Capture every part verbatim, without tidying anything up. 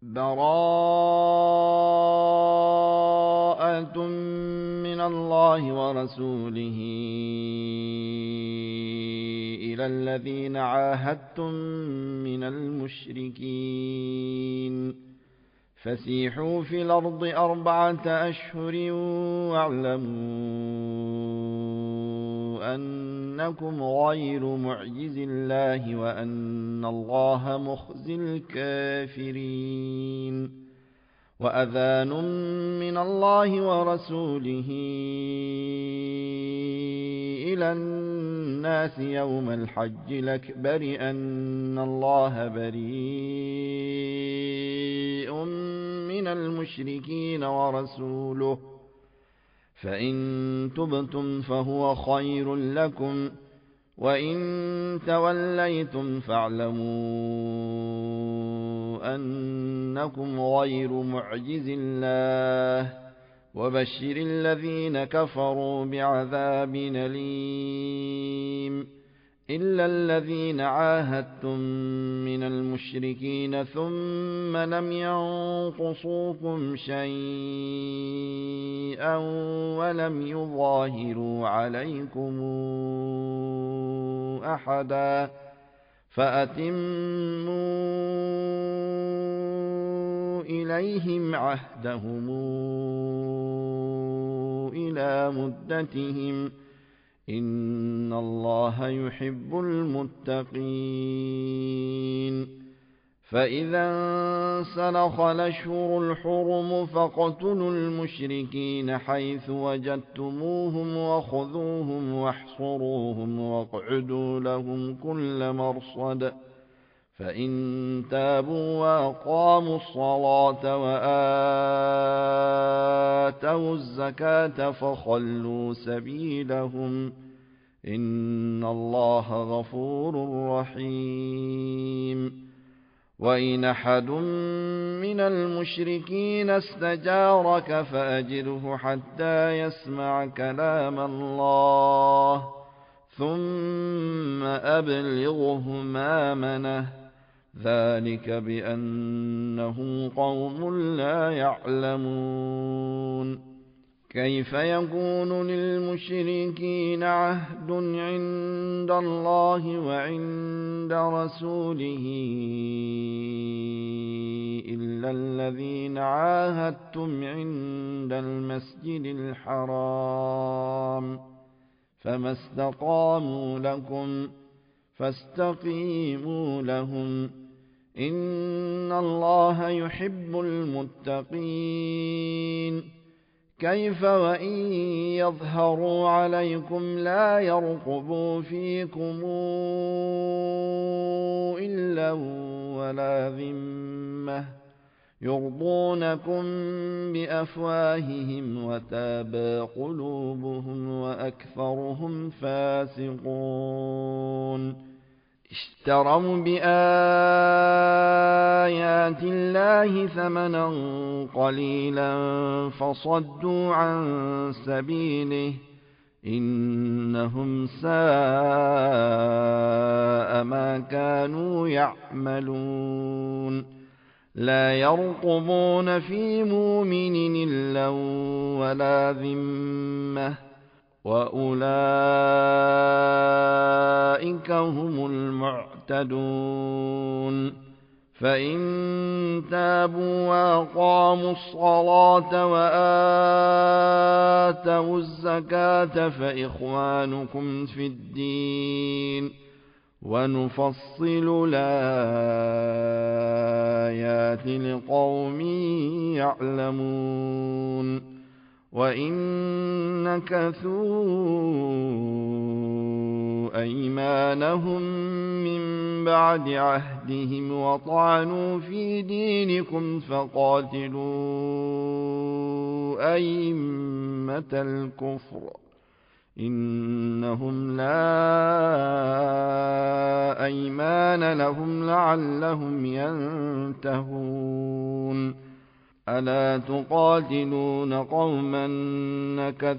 براءة من الله ورسوله إلى الذين عاهدتم من المشركين فسيحوا في الأرض أربعة أشهر واعلموا أنكم غير معجز الله وأن الله مخزي الكافرين وأذان من الله ورسوله إلى الناس يوم الحج الأكبر أن الله بريء من المشركين ورسوله فإن تبتم فهو خير لكم وإن توليتم فاعلموا أنكم غير معجز الله وبشر الذين كفروا بعذاب أليم إلا الذين عاهدتم من المشركين ثم لم ينقصوكم شيئا ولم يظاهروا عليكم أحدا فأتموا إليهم عهدهم إلى مدتهم إن الله يحب المتقين فإذا انسلخ الأشهر الحرم فاقتلوا المشركين حيث وجدتموهم وخذوهم واحصروهم واقعدوا لهم كل مرصد فإن تابوا وأقاموا الصلاة وآتوا الزكاة فخلوا سبيلهم إن الله غفور رحيم وإن أحد من المشركين استجارك فأجره حتى يسمع كلام الله ثم أبلغه مأمنه ذلك بأنهم قوم لا يعلمون كيف يكون للمشركين عهد عند الله وعند رسوله إلا الذين عاهدتم عند المسجد الحرام فما استقاموا لكم فاستقيموا لهم إن الله يحب المتقين كيف وإن يظهروا عليكم لا يرقبوا فيكم إلا ولا ذمة يرضونكم بأفواههم وتابى قلوبهم وأكثرهم فاسقون اشتروا بآيات الله ثمنا قليلا فصدوا عن سبيله إنهم ساء ما كانوا يعملون لا يرقبون في مؤمن إلا ولا ذمة وأولئك هم المعتدون فإن تابوا وأقاموا الصلاة وآتوا الزكاة فإخوانكم في الدين ونفصل الآيات لقوم يعلمون وإن نكثوا أيمانهم من بعد عهدهم وطعنوا في دينكم فقاتلوا أئمة الكفر إنهم لا أيمان لهم لعلهم ينتهون ألا تقاتلون قوما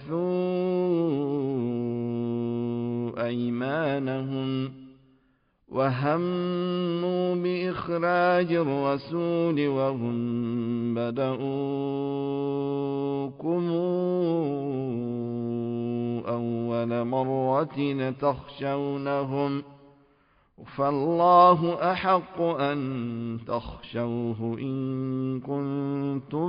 نكثوا أيمانهم وهموا بإخراج الرسول وهم بدؤوكم أول مرة تخشونهم فالله أحق أن تخشوه إن كنتم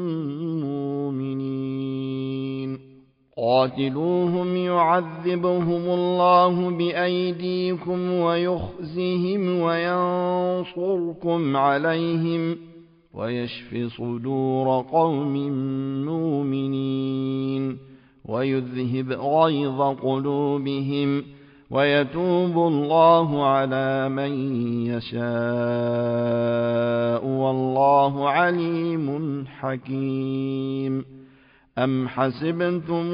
مؤمنين قاتلوهم يعذبهم الله بأيديكم ويخزهم وينصركم عليهم ويشف صدور قوم مؤمنين ويذهب غيظ قلوبهم ويتوب الله على من يشاء والله عليم حكيم أم حسبتم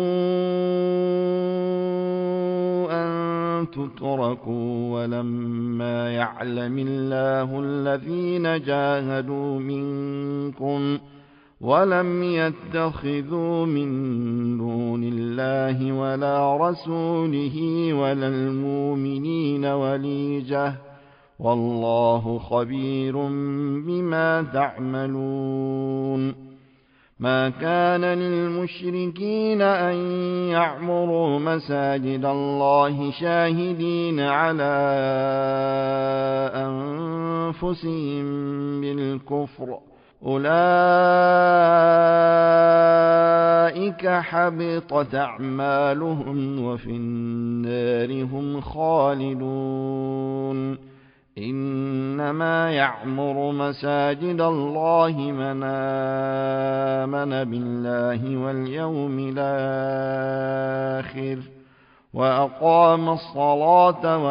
أن تتركوا ولما يعلم الله الذين جاهدوا منكم ولم يتخذوا من دون الله ولا رسوله ولا المؤمنين وليجة والله خبير بما تعملون ما كان للمشركين أن يعمروا مساجد الله شاهدين على أنفسهم بالكفر أولئك حبطت أعمالهم وفي النار هم خالدون إنما يعمر مساجد الله من آمن بالله واليوم الآخر وأقام الصلاة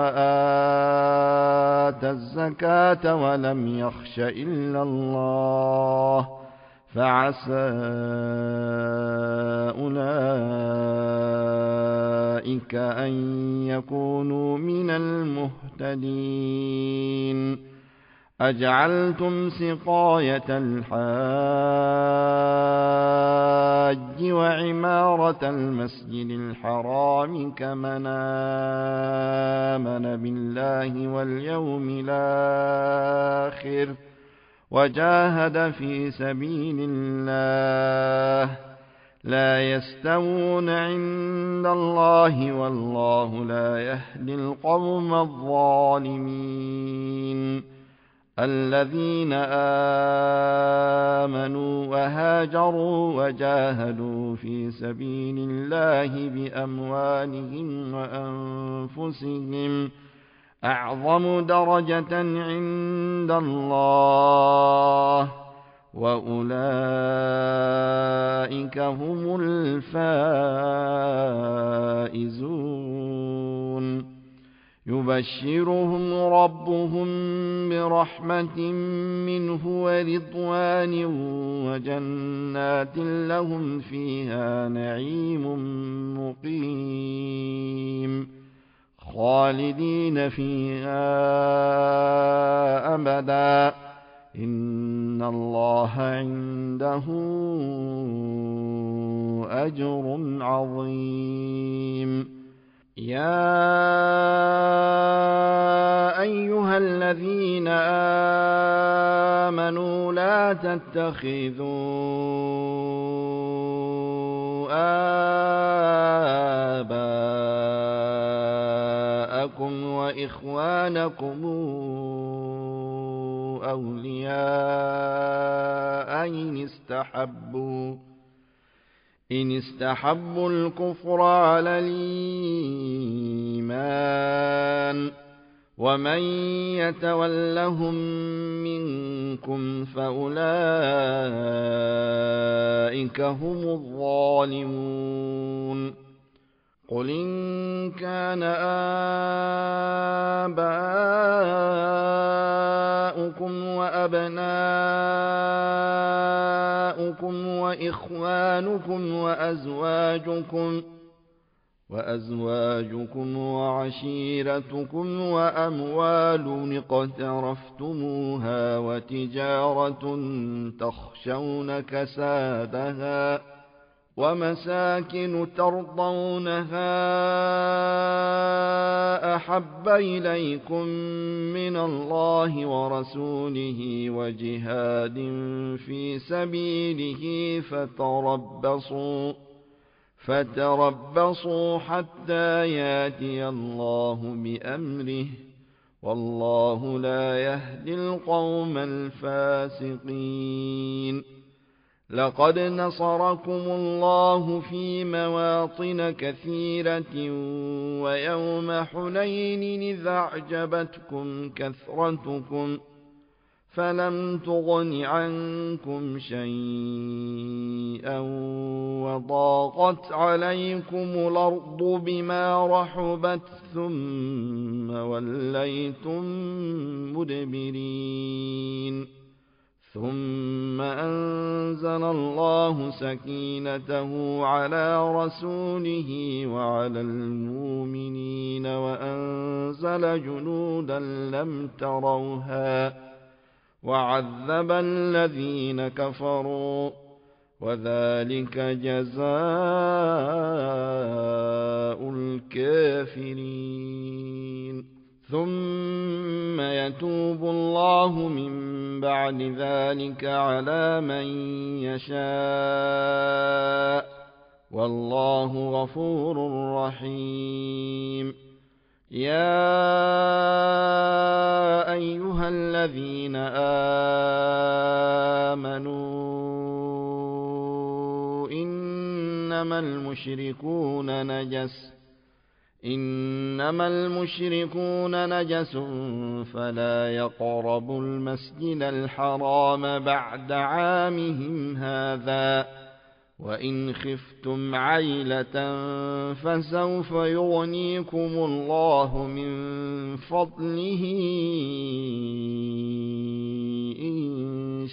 وآتى الزكاة ولم يخش إلا الله فعسى أولئك أن يكونوا من المهتدين أجعلتم سقاية الحاج وعمارة المسجد الحرام كمن آمن بالله واليوم الآخر وجاهد في سبيل الله لا يستوون عند الله والله لا يهدي القوم الظالمين الذين آمنوا وهاجروا وجاهدوا في سبيل الله بأموالهم وأنفسهم أعظم درجة عند الله وأولئك هم الفائزون يبشرهم ربهم برحمة منه ورضوان وجنات لهم فيها نعيم مقيم خالدين فيها أبدا إن الله عنده أجر عظيم يا أيها الذين آمنوا لا تتخذوا آباءكم وإخوانكم أولياء إن استحبوا إن استحبوا الكفر على الإيمان ومن يتولهم منكم فأولئك هم الظالمون قل إن كان آباؤكم وأبناؤكم وإخوانكم وأزواجكم وأزواجكم وعشيرتكم وأموال اقترفتموها وتجارة تخشون كسادها ومساكن ترضونها أحب إليكم من الله ورسوله وجهاد في سبيله فتربصوا فتربصوا حتى ياتي الله بأمره والله لا يهدي القوم الفاسقين. لقد نصركم الله في مواطن كثيرة ويوم حنين إذ أعجبتكم كثرتكم فلم تغن عنكم شيئا وضاقت عليكم الأرض بما رحبت ثم وليتم مدبرين ثم أنزل الله سكينته على رسوله وعلى المؤمنين وأنزل جنودا لم تروها وعذب الذين كفروا وذلك جزاء الكافرين. ثم يتوب الله من بعد ذلك على من يشاء والله غفور رحيم. يا أيها الذين آمنوا إنما المشركون نجس إنما المشركون نجس فلا يقربوا المسجد الحرام بعد عامهم هذا وإن خفتم عيلة فسوف يغنيكم الله من فضله إن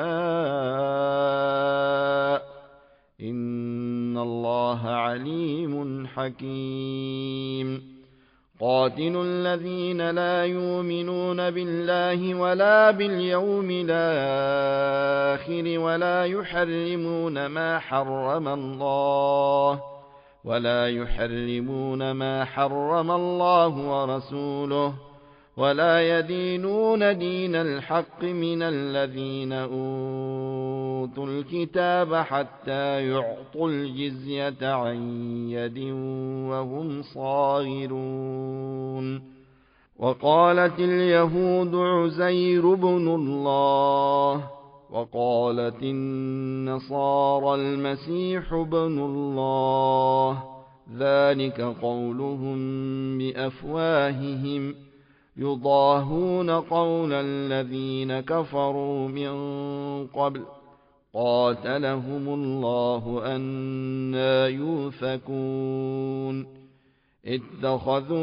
شاء إن الله عليم حكيم. قاتلوا الذين لا يؤمنون بالله ولا باليوم الآخر ولا يحرمون ما حرم الله ولا يحرمون ما حرم الله ورسوله ولا يدينون دين الحق من الذين أوتوا الكتاب حتى يعطوا الجزية عن يد وهم صاغرون. وقالت اليهود عزير بن الله وقالت النصارى المسيح بن الله ذلك قولهم بأفواههم يضاهون قول الذين كفروا من قبل قاتلهم الله أنى يؤفكون. اتخذوا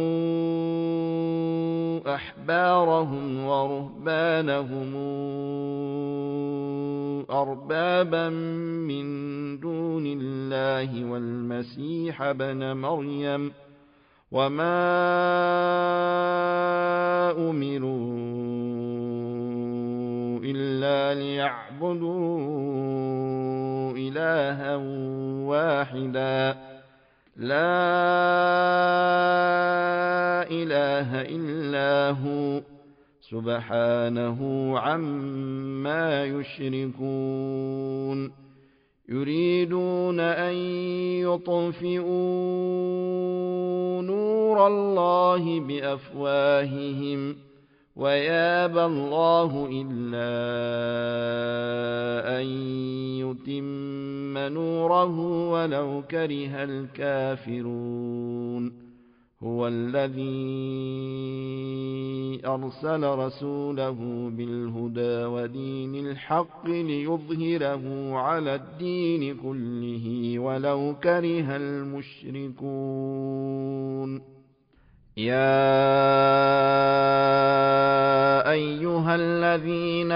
أحبارهم ورهبانهم أربابا من دون الله والمسيح ابن مريم وما أمروا إلا ليعبدوا إلها واحدا لا إله إلا هو سبحانه عما يشركون. يريدون أن يطفئوا نور الله بأفواههم ويابى الله إلا أن يتم نوره ولو كره الكافرون. هو الذي أرسل رسوله بالهدى ودين الحق ليظهره على الدين كله ولو كره المشركون. يا أيها الذين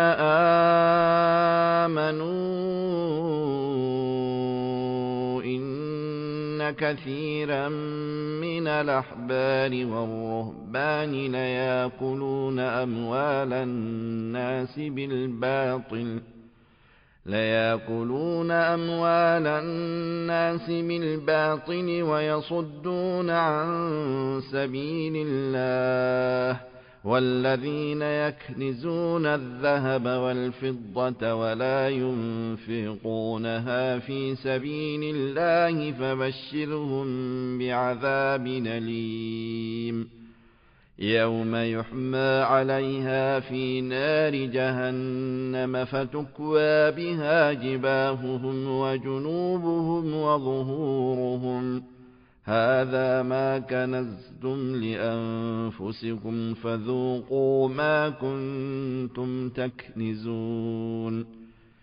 آمنوا إن كثيرا من الأحبار والرهبان ليأكلون أموال الناس بالباطل ليأكلون أموال الناس بالباطل ويصدون عن سبيل الله والذين يكنزون الذهب والفضة ولا ينفقونها في سبيل الله فبشرهم بعذاب أليم يوم يحمى عليها في نار جهنم فتكوى بها جباههم وجنوبهم وظهورهم هذا ما كنزتم لأنفسكم فذوقوا ما كنتم تكنزون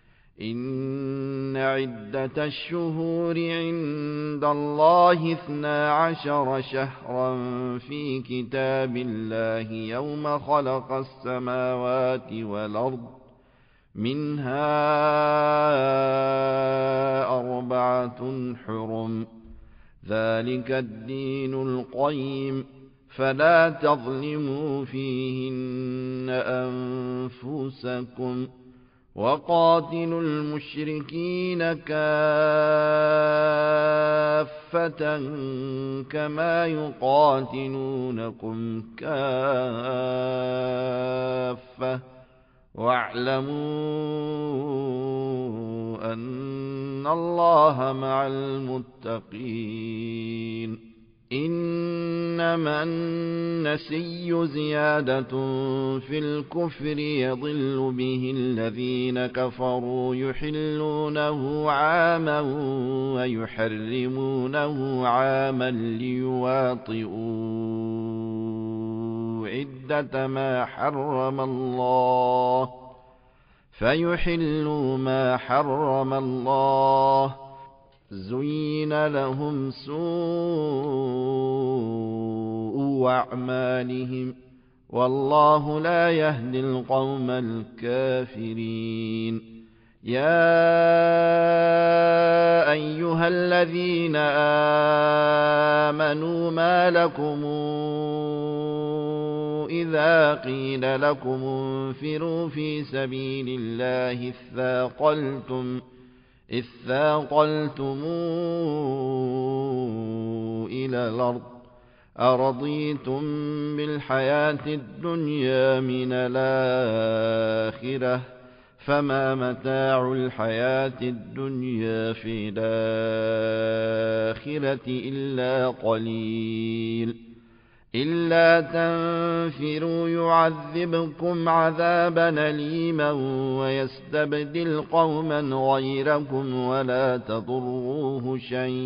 إن عدة الشهور عند الله اثنا عشر شهرا في كتاب الله يوم خلق السماوات والأرض منها أربعة حرم ذلك الدين القيم فلا تظلموا فيهن أنفسكم وقاتلوا المشركين كافة كما يقاتلونكم كافة واعلموا أن الله مع المتقين إنما النسي زيادة في الكفر يضل به الذين كفروا يحلونه عاما ويحرمونه عاما ليواطئوا عدة ما حرم الله فيحلوا ما حرم الله زين لهم سوء أعمالهم والله لا يهدي القوم الكافرين يا أيها الذين آمنوا ما لكم إذا قيل لكم انفروا في سبيل الله اثاقلتم إذ ثاقلتم إلى الأرض أرضيتم بالحياة الدنيا من الآخرة فما متاع الحياة الدنيا في الآخرة إلا قليل إلا تنفروا يعذبكم عذابا أليما ويستبدل قوما غيركم ولا تضروه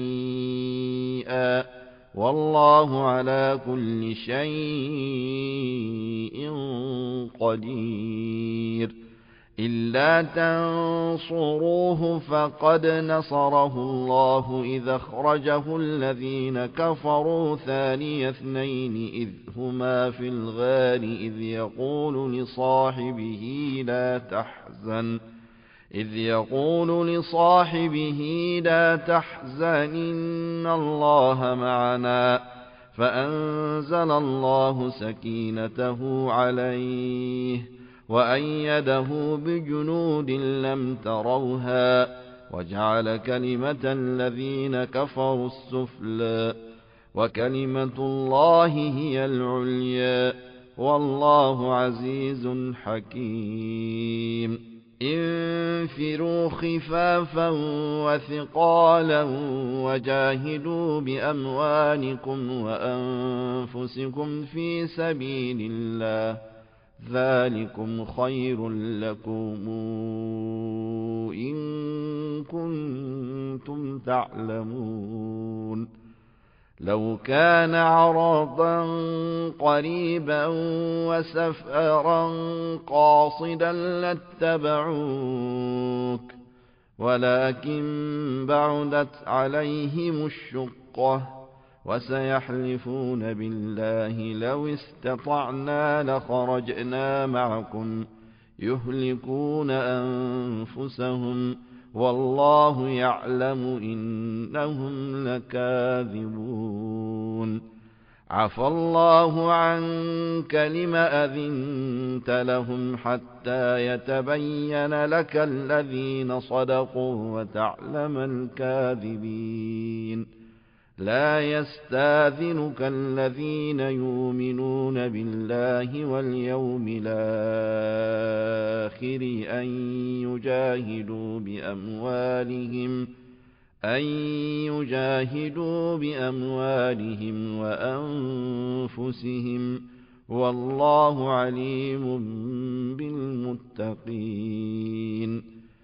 شيئا والله على كل شيء قدير إلا تنصروه فقد نصره الله إذ أخرجه الذين كفروا ثاني اثنين إذ هما في الغار إذ يقول لصاحبه لا تحزن إذ يقول لصاحبه لا تحزن إن الله معنا فأنزل الله سكينته عليه وأيده بجنود لم تروها وجعل كلمة الذين كفروا السفلى وكلمة الله هي العليا والله عزيز حكيم انفروا خفافا وثقالا وجاهدوا بأموالكم وأنفسكم في سبيل الله ذلكم خير لكم إن كنتم تعلمون لو كان عرضا قريبا وسفرا قاصدا لاتبعوك ولكن بعدت عليهم الشقة وسيحلفون بالله لو استطعنا لخرجنا معكم يهلكون أنفسهم والله يعلم إنهم لكاذبون عفى الله عنك لم أذنت لهم حتى يتبين لك الذين صدقوا وتعلم الكاذبين لا يستاذنك الذين يؤمنون بالله واليوم الآخر أن يجاهدوا بأموالهم أن يجاهدوا بأموالهم وأنفسهم والله عليم بالمتقين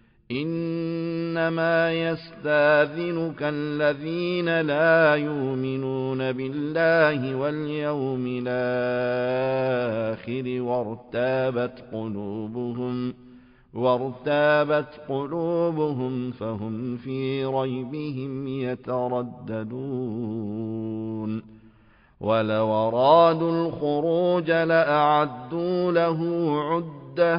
إنما يستاذنك الذين لا يؤمنون بالله واليوم الآخر وارتابت قلوبهم وارتابت قلوبهم فهم في ريبهم يترددون ولو أرادوا الخروج لأعدوا له عدة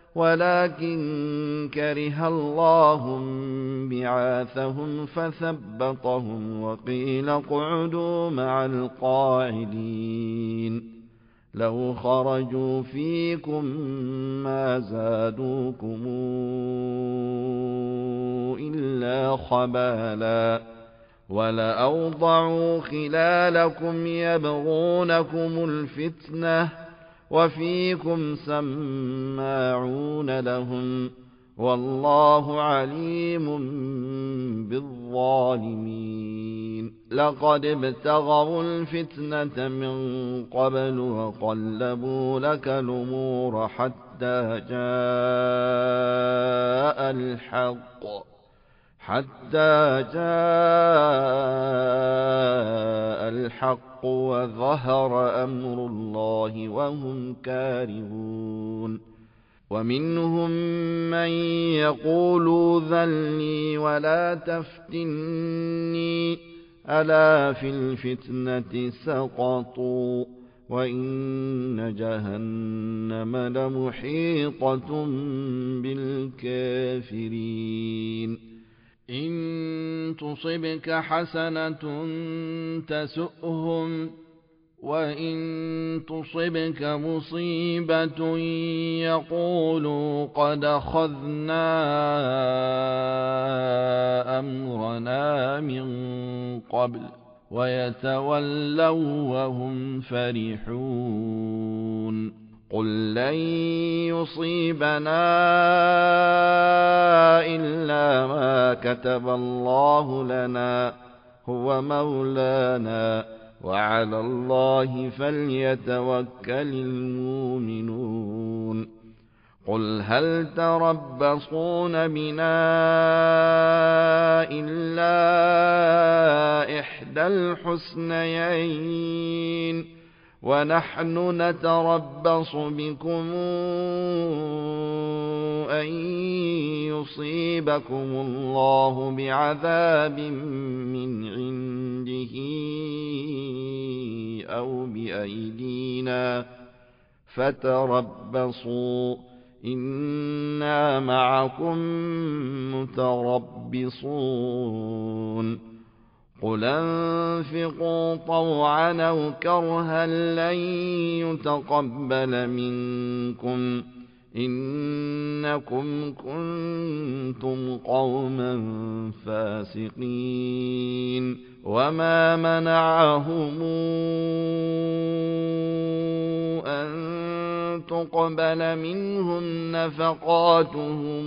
ولكن كره الله بعاثهم فثبطهم وقيل اقعدوا مع القاعدين لو خرجوا فيكم ما زادوكم إلا خبالا ولأوضعوا خلالكم يبغونكم الفتنة وفيكم سماعون لهم والله عليم بالظالمين لقد ابتغوا الفتنة من قبل وقلبوا لك الأمور حتى جاء الحق حتى جاء الحق وظهر أمر الله وهم كارهون ومنهم من يقول ذلني ولا تفتني ألا في الفتنة سقطوا وإن جهنم لمحيطة بالكافرين إن تصبك حسنة تسؤهم وإن تصبك مصيبة يقولوا قد أخذنا أمرنا من قبل ويتولوا وهم فرحون قل لن يصيبنا إلا ما كتب الله لنا هو مولانا وعلى الله فليتوكل المؤمنون قل هل تربصون بنا إلا إحدى الحسنيين ونحن نتربص بكم أن يصيبكم الله بعذاب من عنده أو بأيدينا فتربصوا إنا معكم متربصون قل انفقوا طوعا أو كرها لن يتقبل منكم إنكم كنتم قوما فاسقين وما منعهم أن تقبل منهم نفقاتهم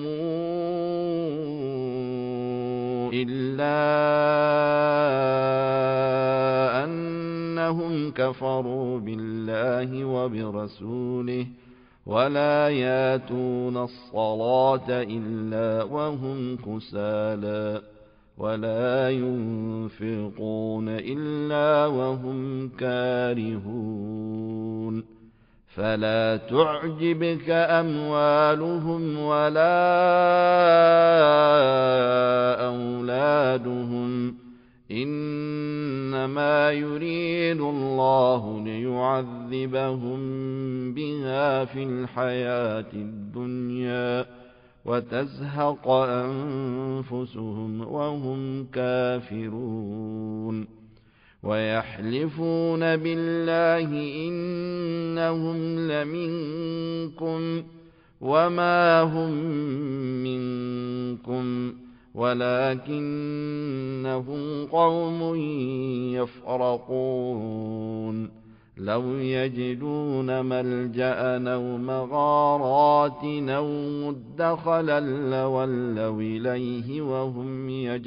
إلا أنهم كفروا بالله وبرسوله ولا ياتون الصلاة إلا وهم كسالى ولا ينفقون إلا وهم كارهون فلا تعجبك أموالهم ولا أولادهم إنما يريد الله ليعذبهم بها في الحياة الدنيا وتزهق أنفسهم وهم كافرون ويحلفون بالله إنهم لمنكم وما هم منكم ولكنهم قوم يفرقون لو يجدون ملجأ أو مغارات أو مدخلا لولوا إليه وهم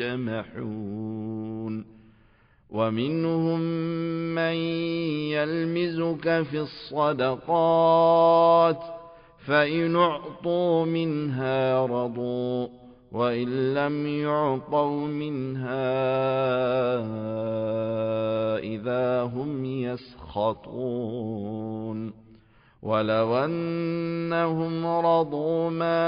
يجمحون ومنهم من يلمزك في الصدقات فإن أعطوا منها رضوا وإن لم يعطوا منها إذا هم يسخطون ولو أنهم رضوا ما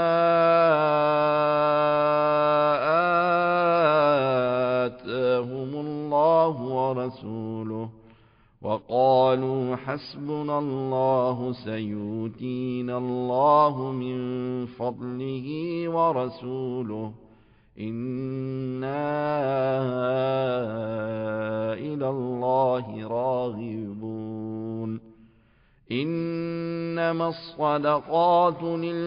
آتاهم الله ورسوله وقالوا حسبنا الله سيؤتينا الله من فضله ورسوله إنا إلى الله راغبون إنما الصدقات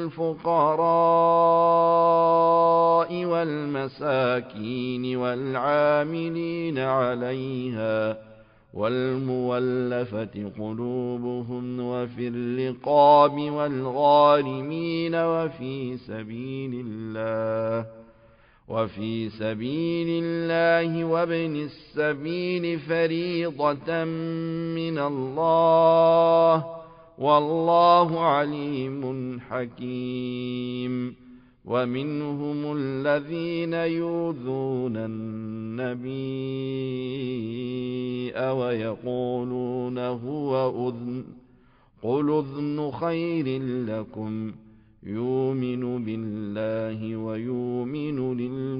للفقراء والمساكين والعاملين عليها والمولفة قلوبهم وفي الرقاب والغارمين وفي سبيل الله وفي سبيل الله وابن السبيل فريضة من الله والله عليم حكيم ومنهم الذين يؤذون النبي ويقولون هو أذن قل أذن خير لكم يؤمن بالله ويؤمن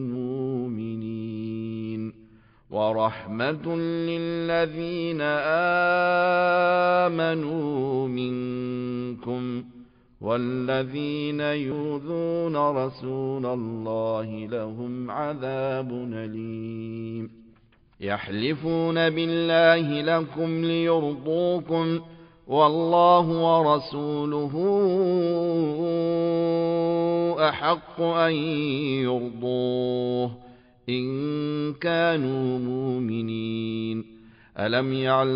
للمؤمنين ورحمة للذين آمنوا منكم والذين يؤذون رسول الله لهم عذاب أليم يحلفون بالله لكم ليرضوكم والله ورسوله أحق أن يرضوه إن كانوا مؤمنين ألم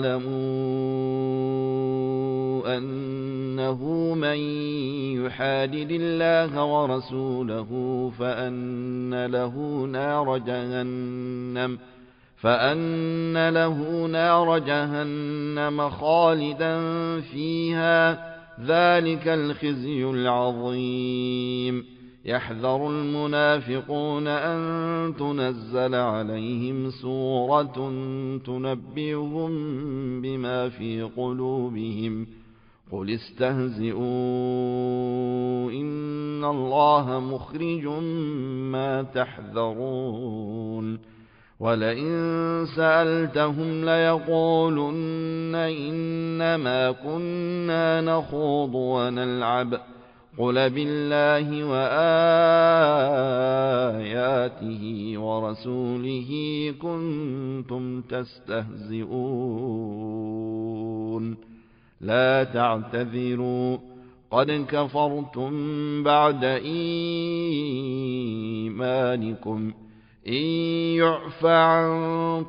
يعلموا أنه من يحادد الله ورسوله فأن له نار جهنم فأن له نار جهنم خالدا فيها ذلك الخزي العظيم يحذر المنافقون أن تنزل عليهم سورة تنبئهم بما في قلوبهم قل استهزئوا إن الله مخرج ما تحذرون ولئن سألتهم ليقولن إنما كنا نخوض ونلعب قل بالله وآياته ورسوله كنتم تستهزئون لا تعتذروا قد كفرتم بعد إيمانكم إن يعف عن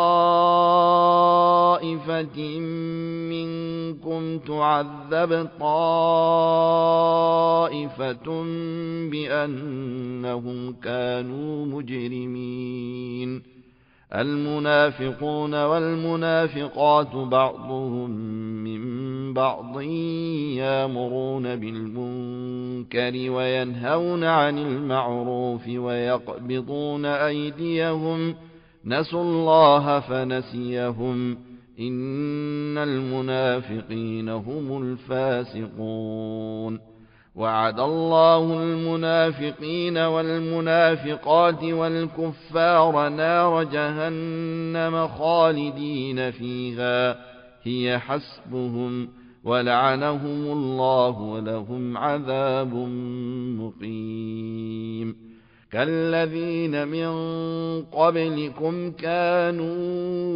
طائفة منكم تعذب طائفة بأنهم كانوا مجرمين المنافقون والمنافقات بعضهم من بعض يأمرون بالمنكر وينهون عن المعروف ويقبضون أيديهم نسوا الله فنسيهم إن المنافقين هم الفاسقون وعد الله المنافقين والمنافقات والكفار نار جهنم خالدين فيها هي حسبهم ولعنهم الله ولهم عذاب مقيم كالذين من قبلكم كانوا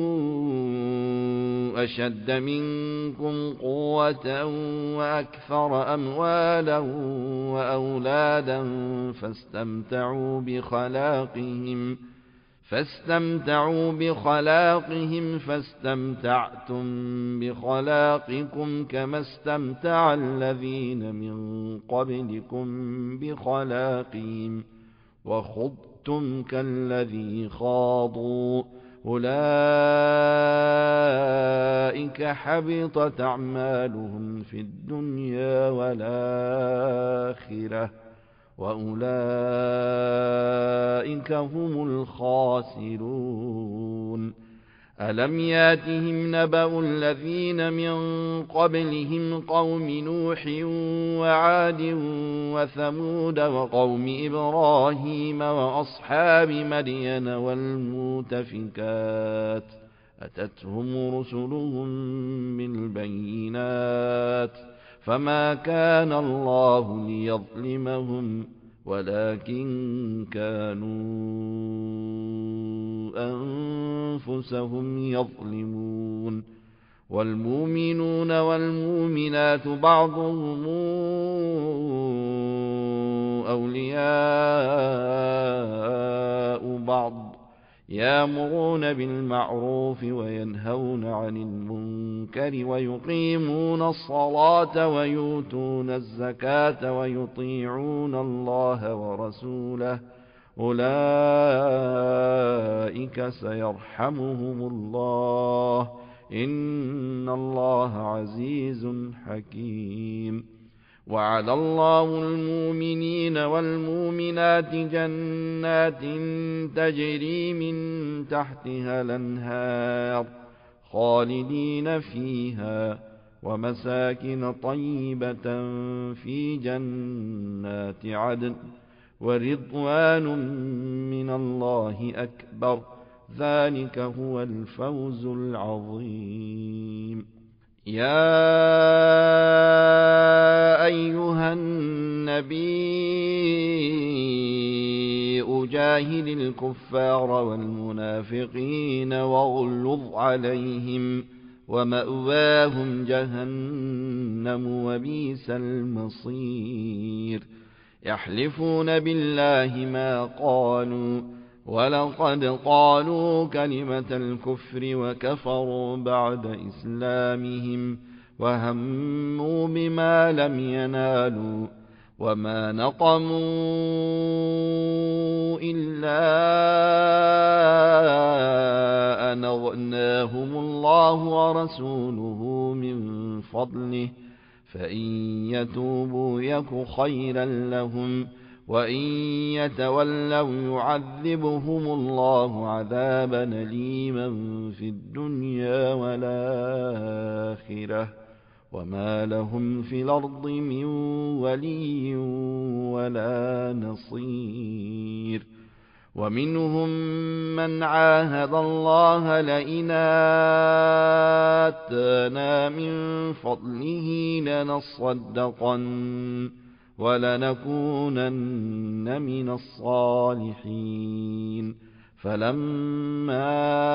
أشد منكم قوة وأكثر أموالا وأولادا فاستمتعوا بخلاقهم فاستمتعوا بخلاقهم فاستمتعتم بخلاقكم كما استمتع الذين من قبلكم بخلاقهم وخضتم كالذي خاضوا أولئك حبطت أعمالهم في الدنيا والآخرة وأولئك هم الخاسرون ألم ياتهم نبأ الذين من قبلهم قوم نوح وعاد وثمود وقوم إبراهيم وأصحاب مدين والمؤتفكات أتتهم رسلهم بالبينات فما كان الله ليظلمهم ولكن كانوا أنفسهم يظلمون والمؤمنون والمؤمنات بعضهم أولياء بعض يأمرون بالمعروف وينهون عن المنكر ويقيمون الصلاة ويؤتون الزكاة ويطيعون الله ورسوله أولئك سيرحمهم الله إن الله عزيز حكيم وعد الله المؤمنين والمؤمنات جنات تجري من تحتها الأنهار خالدين فيها ومساكن طيبة في جنات عدن ورضوان من الله أكبر ذلك هو الفوز العظيم يا أيها النبي جاهد الكفار والمنافقين واغلظ عليهم ومأواهم جهنم وبئس المصير يحلفون بالله ما قالوا ولقد قالوا كلمة الكفر وكفروا بعد إسلامهم وهموا بما لم ينالوا وما نقموا إلا أن أغناهم الله ورسوله من فضله فإن يتوبوا يك خيرا لهم وإن يتولوا يعذبهم الله عذابا أليما في الدنيا والآخرة وما لهم في الأرض من ولي ولا نصير ومنهم من عاهد الله لئن آتانا من فضله لنصدقن ولنكونن من الصالحين فلما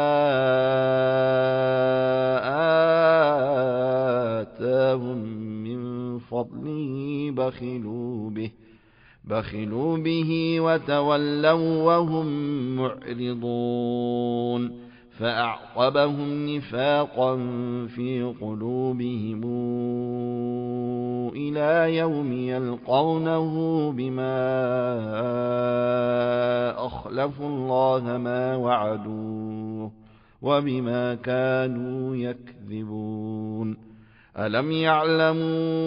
آتاهم من فضله بخلوا به بخلوا به وتولوا وهم معرضون فأعقبهم نفاقا في قلوبهم إلى يوم يلقونه بما أخلفوا الله ما وعدوه وبما كانوا يكذبون ألم يعلموا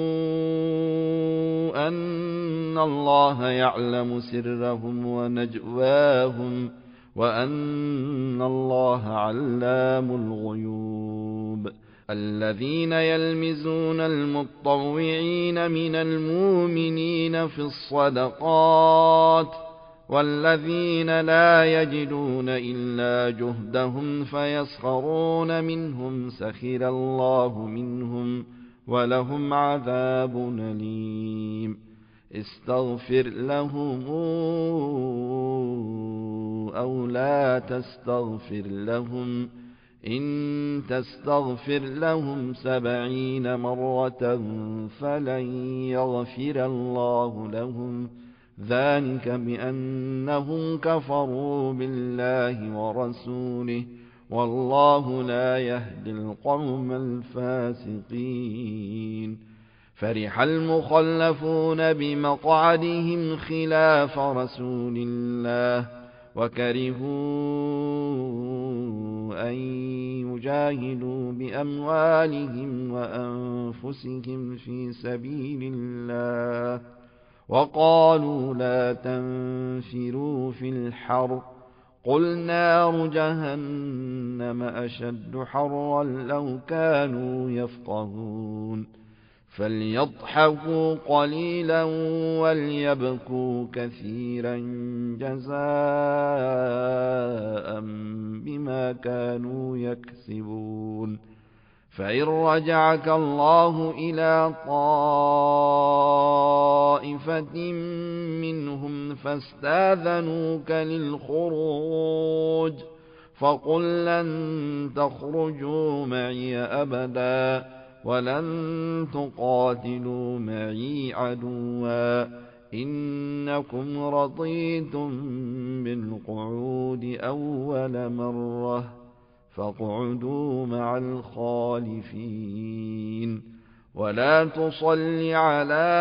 أن الله يعلم سرهم ونجواهم وأن الله علام الغيوب الذين يلمزون المطوعين من المؤمنين في الصدقات والذين لا يجدون إلا جهدهم فيسخرون منهم سخر الله منهم ولهم عذاب أليم استغفر لهم أو لا تستغفر لهم إن تستغفر لهم سبعين مرة فلن يغفر الله لهم ذلك بأنهم كفروا بالله ورسوله والله لا يهدي القوم الفاسقين. فرح المخلفون بمقعدهم خلاف رسول الله وكرهوا أن يجاهدوا بأموالهم وأنفسهم في سبيل الله وقالوا لا تنفروا في الحر قل نار جهنم أشد حرا لو كانوا يفقهون. فليضحكوا قليلا وليبكوا كثيرا جزاء بما كانوا يكسبون. فإن رجعك الله إلى طائفة منهم فاستاذنوك للخروج فقل لن تخرجوا معي أبدا ولن تقاتلوا معي عدوا إنكم رضيتم بالقعود أول مرة فاقعدوا مع الخالفين ولا تصل على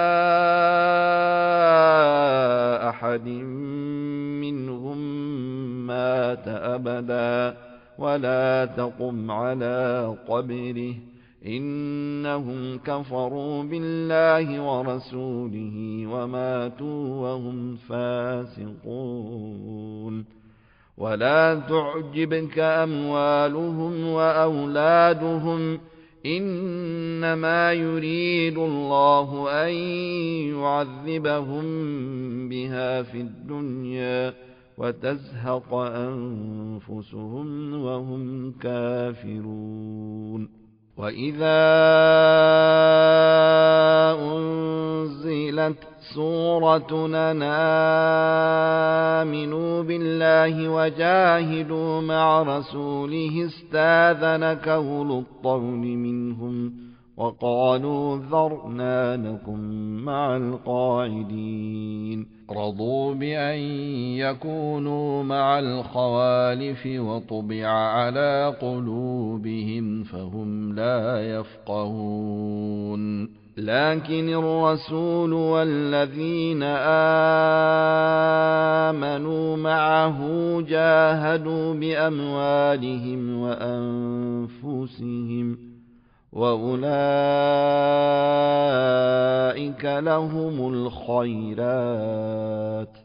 أحد منهم مات أبدا ولا تقم على قبره إنهم كفروا بالله ورسوله وماتوا وهم فاسقون. ولا تعجبك أموالهم وأولادهم إنما يريد الله أن يعذبهم بها في الدنيا وتزهق أنفسهم وهم كافرون. وإذا أنزلت سورة أن آمنوا بالله وجاهدوا مع رسوله استاذنك أولو الطول منهم وقالوا ذرنا نكن مع القاعدين رضوا بأن يكونوا مع الخوالف وطبع على قلوبهم فهم لا يفقهون. لكن الرسول والذين آمنوا معه جاهدوا بأموالهم وأنفسهم وأولئك لهم الخيرات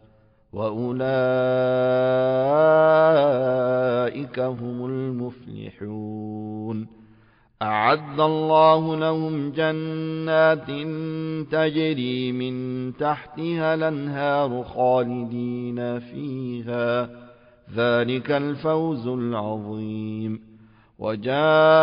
وأولئك هم المفلحون. أعد الله لهم جنات تجري من تحتها الأنهار خالدين فيها ذلك الفوز العظيم. وجاء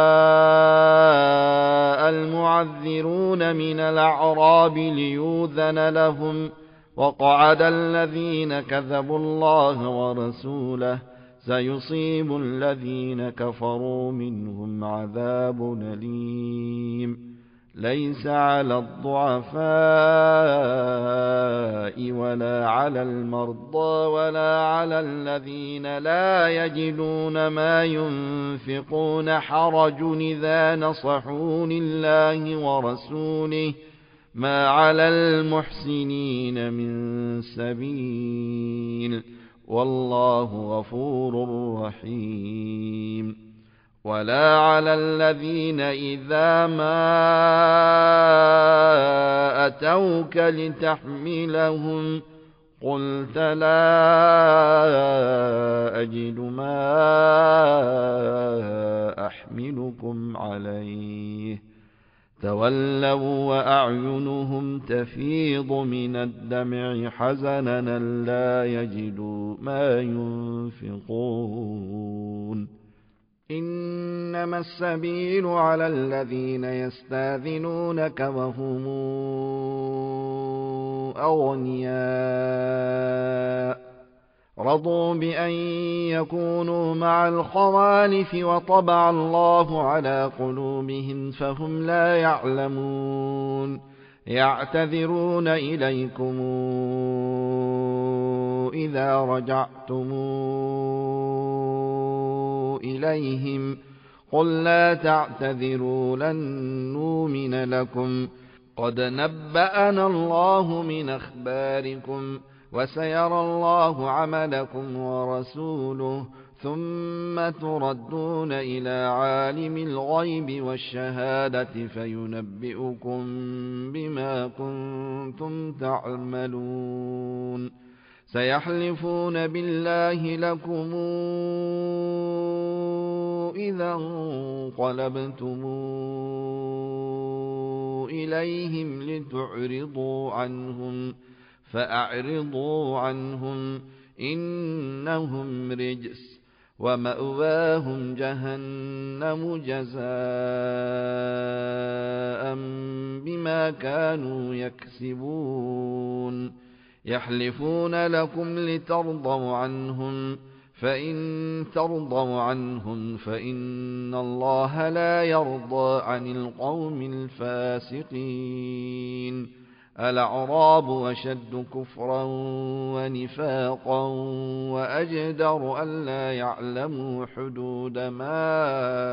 المعذرون من الأعراب ليؤذن لهم وقعد الذين كذبوا الله ورسوله سيصيب الذين كفروا منهم عذاب أليم. ليس على الضعفاء ولا على المرضى ولا على الذين لا يجدون ما ينفقون حرج إذا نصحوا لله ورسوله ما على المحسنين من سبيل والله غفور رحيم. ولا على الذين إذا ما أتوك لتحملهم قلت لا أجد ما أحملكم عليه تولوا وأعينهم تفيض من الدمع حزنا لا يجدوا ما ينفقون. إنما السبيل على الذين يستاذنونك وهم أغنياء رضوا بأن يكونوا مع الخوالف وطبع الله على قلوبهم فهم لا يعلمون يعتذرون إليكم إذا رجعتم إليهم قل لا تعتذروا لن نؤمن لكم قد نبأنا الله من أخباركم وسيرى الله عملكم ورسوله ثم تردون إلى عالم الغيب والشهادة فينبئكم بما كنتم تعملون سيحلفون بالله لكم إذا انقلبتم إليهم لتعرضوا عنهم فأعرضوا عنهم إنهم رجس ومأواهم جهنم جزاء بما كانوا يكسبون يحلفون لكم لترضوا عنهم فإن ترضوا عنهم فإن الله لا يرضى عن القوم الفاسقين الأعراب أشد كفرا ونفاقا وأجدر ألا يعلموا حدود ما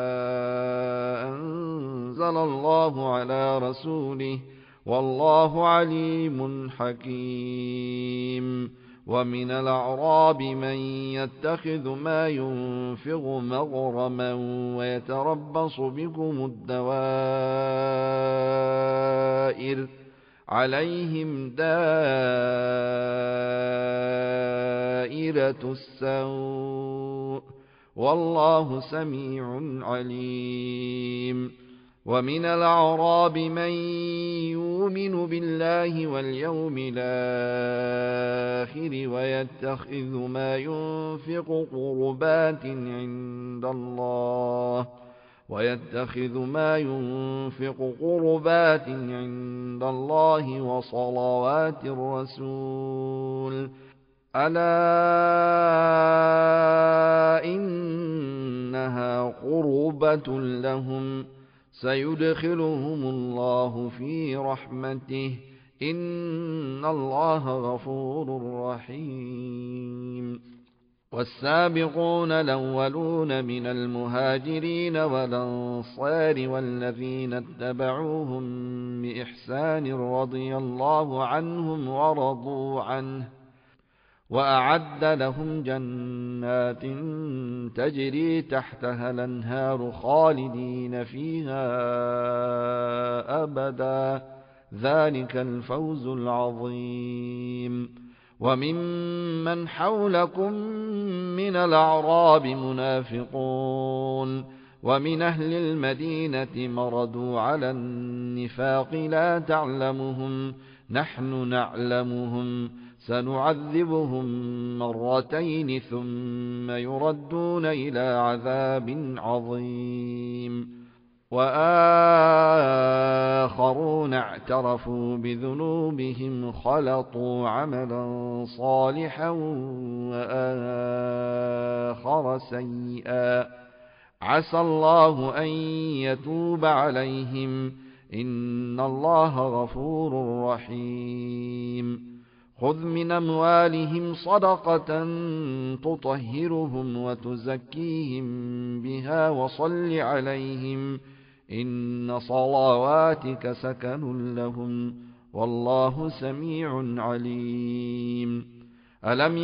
أنزل الله على رسوله والله عليم حكيم ومن الأعراب من يتخذ ما ينفق مغرما ويتربص بكم الدوائر عليهم دائرة السوء والله سميع عليم ومن الأعراب من يؤمن بالله واليوم الآخر ويتخذ ما ينفق قربات عند الله ويتخذ ما ينفق قربات عند الله وصلوات الرسول ألا إنها قربة لهم سيدخلهم الله في رحمته إن الله غفور رحيم والسابقون الأولون من المهاجرين والأنصار والذين اتبعوهم بإحسان رضي الله عنهم ورضوا عنه وأعد لهم جنات تجري تحتها الأنهار خالدين فيها أبدا ذلك الفوز العظيم وممن حولكم من الأعراب منافقون ومن أهل المدينة مردوا على النفاق لا تعلمهم نحن نعلمهم سنعذبهم مرتين ثم يردون إلى عذاب عظيم وآخرون اعترفوا بذنوبهم خلطوا عملا صالحا وآخر سيئا عسى الله أن يتوب عليهم إن الله غفور رحيم خذ من أموالهم صدقة تطهرهم وتزكيهم بها وصل عليهم إن صلواتك سكن لهم والله سميع عليم ألم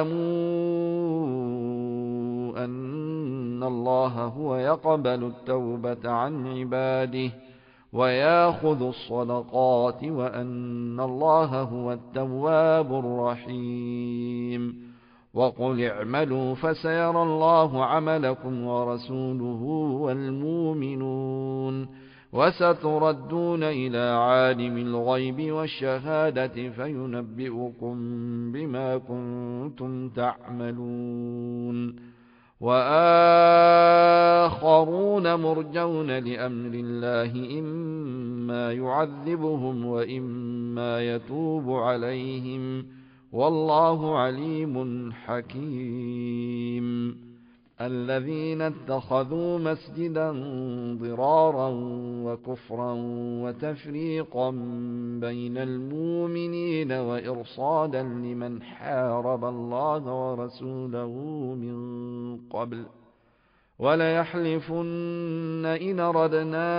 يعلموا أن الله هو يقبل التوبة عن عباده ويأخذ الصدقات وأن الله هو التواب الرحيم وقل اعملوا فسيرى الله عملكم ورسوله والمؤمنون وستردون إلى عالم الغيب والشهادة فينبئكم بما كنتم تعملون وآخرون مرجون لأمر الله إما يعذبهم وإما يتوب عليهم والله عليم حكيم. الذين اتخذوا مسجدا ضرارا وكفرا وتفريقا بين المؤمنين وإرصادا لمن حارب الله ورسوله من قبل وليحلفن إن أردنا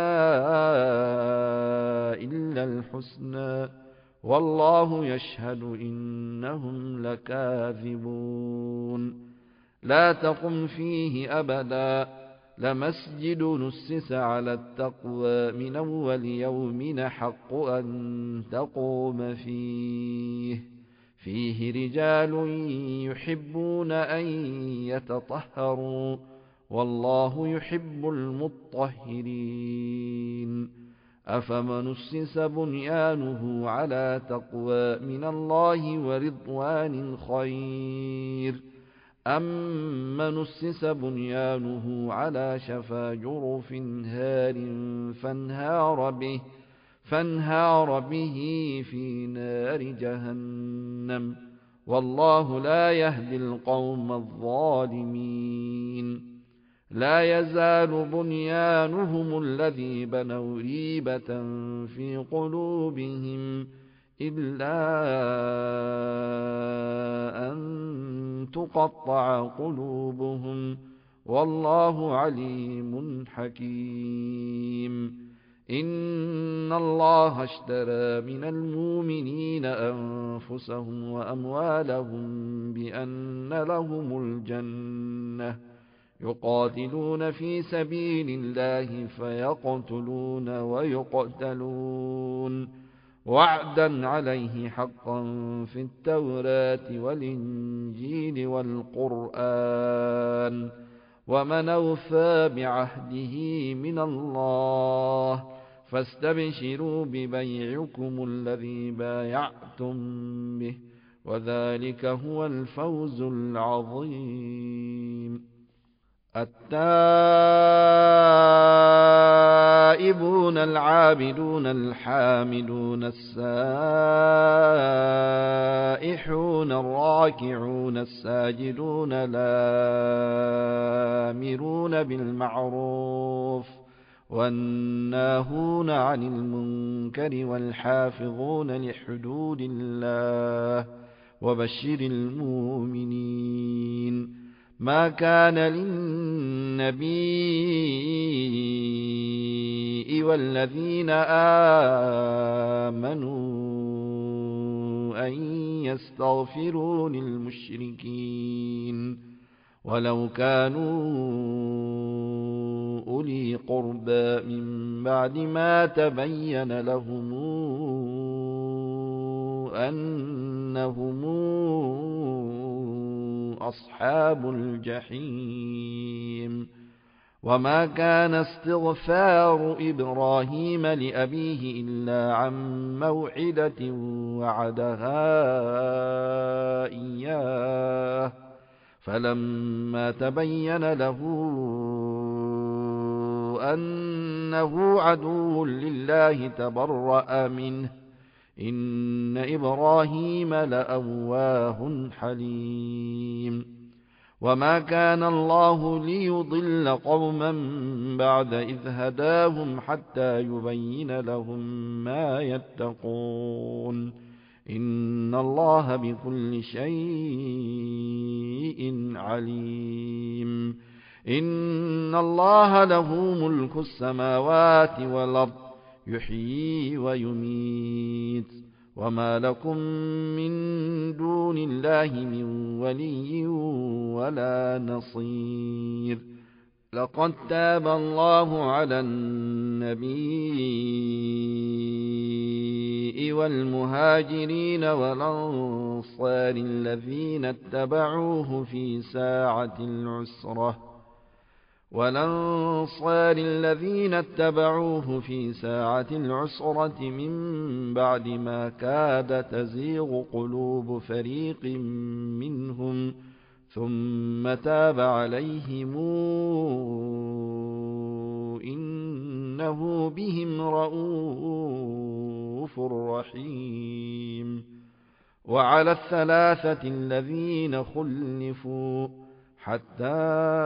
إلا الحسنى والله يشهد إنهم لكاذبون. لا تقم فيه أبدا لمسجد نسس على التقوى من أول يوم حق أن تقوم فيه فيه رجال يحبون أن يتطهروا والله يحب المطهرين. أفمن أسس بنيانه على تقوى من الله ورضوان خير أمن أسس بنيانه على شفا جرف هار فانهار به, فانهار به في نار جهنم والله لا يهدي القوم الظالمين. لا يزال بنيانهم الذي بنوا ريبة في قلوبهم إلا أن تقطع قلوبهم والله عليم حكيم. إن الله اشترى من المؤمنين أنفسهم وأموالهم بأن لهم الجنة يقاتلون في سبيل الله فيقتلون ويقتلون وعدا عليه حقا في التوراة والإنجيل والقرآن ومن أوفى بعهده من الله فاستبشروا ببيعكم الذي بايعتم به وذلك هو الفوز العظيم. التائبون العابدون الحامدون السائحون الراكعون الساجدون الآمرون بالمعروف والناهون عن المنكر والحافظون لحدود الله وبشر المؤمنين. ما كان للنبي والذين آمنوا أن يستغفروا للمشركين ولو كانوا أولي قربى من بعد ما تبين لهم أنهم أصحاب الجحيم. وما كان استغفار إبراهيم لأبيه إلا عن موعدة وعدها إياه فلما تبين له أنه عدو لله تبرأ منه إن إبراهيم لأواه حليم. وما كان الله ليضل قوما بعد إذ هداهم حتى يبين لهم ما يتقون إن الله بكل شيء عليم. إن الله له ملك السماوات والأرض يحيي ويميت وما لكم من دون الله من ولي ولا نصير. لقد تاب الله على النبي والمهاجرين والأنصار الذين اتبعوه في ساعة العسرة والأنصار الذين اتبعوه في ساعة العسرة من بعد ما كاد تزيغ قلوب فريق منهم ثم تاب عليهم إنه بهم رءوف رحيم. وعلى الثلاثة الذين خلفوا حتى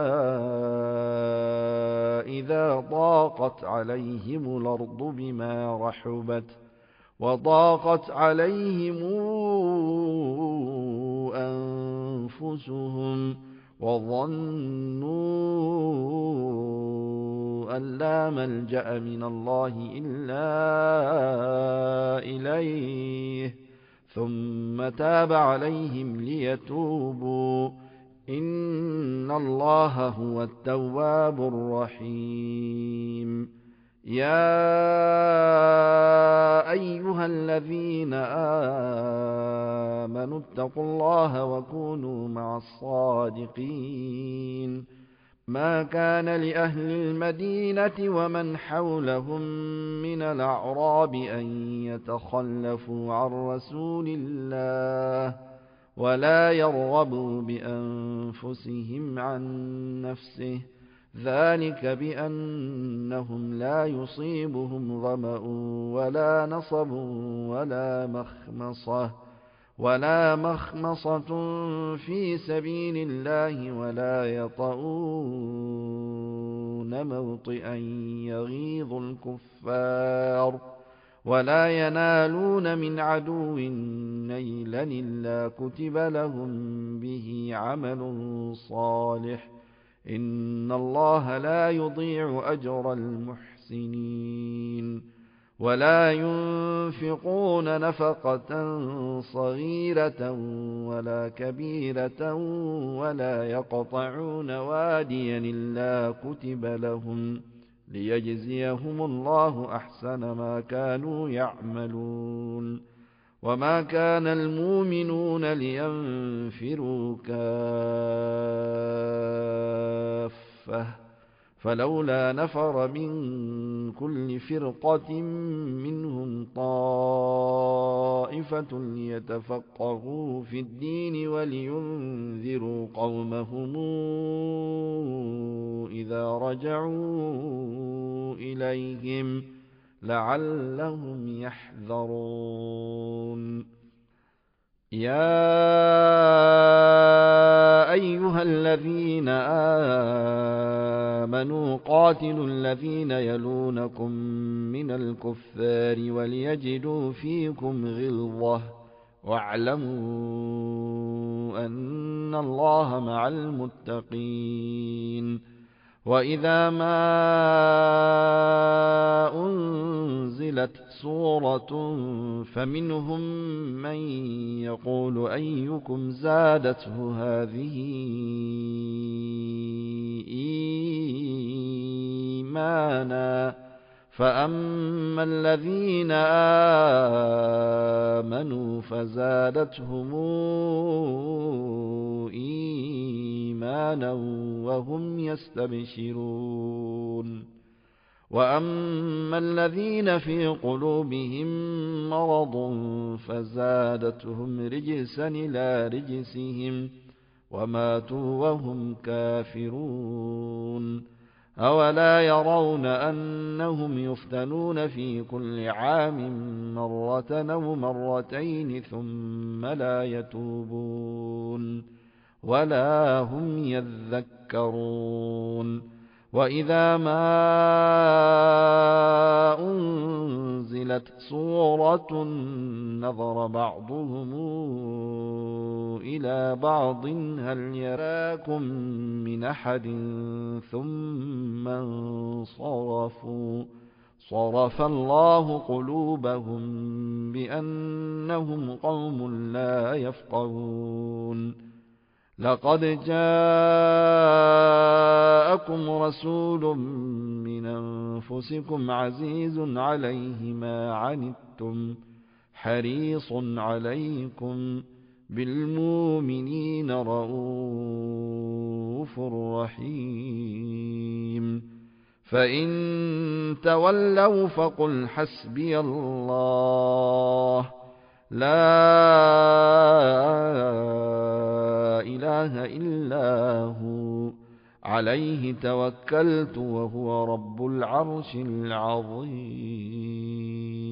إذا ضاقت عليهم الأرض بما رحبت وضاقت عليهم أنفسهم وظنوا أن لا ملجأ من الله إلا إليه ثم تاب عليهم ليتوبوا إن الله هو التواب الرحيم. يا أيها الذين آمنوا اتقوا الله وكونوا مع الصادقين. ما كان لأهل المدينة ومن حولهم من الأعراب أن يتخلفوا عن رسول الله ولا يرغبوا بأنفسهم عن نفسه ذلك بأنهم لا يصيبهم ظمأ ولا نصب ولا مخمصة ولا مخمصة في سبيل الله ولا يطؤون موطئا يغيظ الكفار ولا ينالون من عدو نيلا إلا كتب لهم به عمل صالح إن الله لا يضيع أجر المحسنين. ولا ينفقون نفقة صغيرة ولا كبيرة ولا يقطعون واديا إلا كتب لهم ليجزيهم الله أحسن ما كانوا يعملون. وما كان المؤمنون لينفروا كافة فلولا نفر من كل فرقة منهم طائفة ليتفقهوا في الدين ولينذروا قومهم إذا رجعوا إليهم لعلهم يحذرون. يا أيها الذين آمنوا قاتلوا الذين يلونكم من الكفار وليجدوا فيكم غلظة واعلموا أن الله مع المتقين. وإذا ما أنزلت سورة فمنهم من يقول أيكم زادته هذه إيمانا فأما الذين آمنوا فزادتهم إيمانا وهم يستبشرون. وأما الذين في قلوبهم مرض فزادتهم رجسا إلى رجسهم وماتوا وهم كافرون. أولا يرون أنهم يفتنون في كل عام مرة أو مرتين ثم لا يتوبون ولا هم يذكرون. وإذا ما أنزلت سورة نظر بعضهم إلى بعض هل يراكم من أحد ثم انصرفوا صرف الله قلوبهم بأنهم قوم لا يفقهون. لقد جاءكم رسول من أنفسكم عزيز عليه ما عنتم حريص عليكم بالمؤمنين رؤوف رحيم. فإن تولوا فقل حسبي الله لا إله إلا هو عليه توكلت وهو رب العرش العظيم.